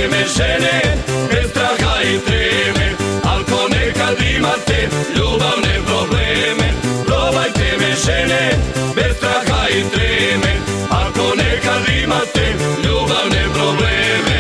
me žene, bez straha i treme. Ako nekad imate ljubavne probleme, probajte me žene, bez straha i treme. Ako nekad imate ljubavne probleme.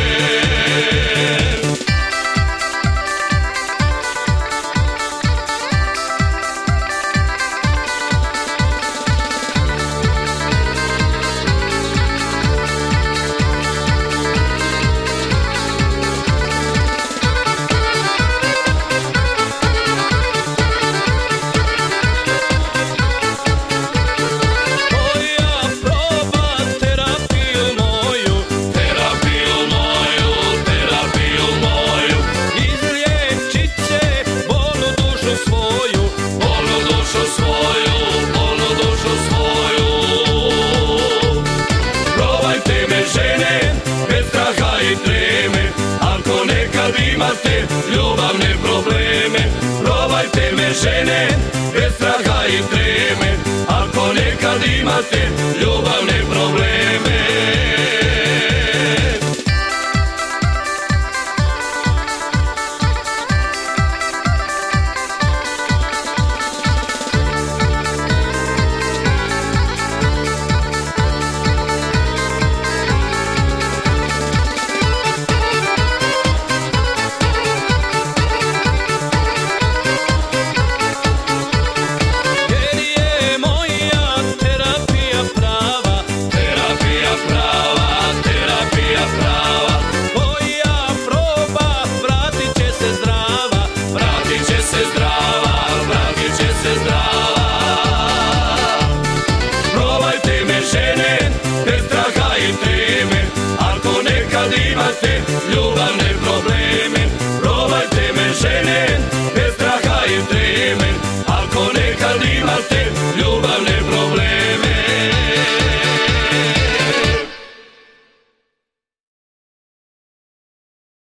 Ako nekad imate ljubavne probleme, probajte me žene, bez straha i treme. Ako nekad imate ljubavne probleme. Imate ljubav.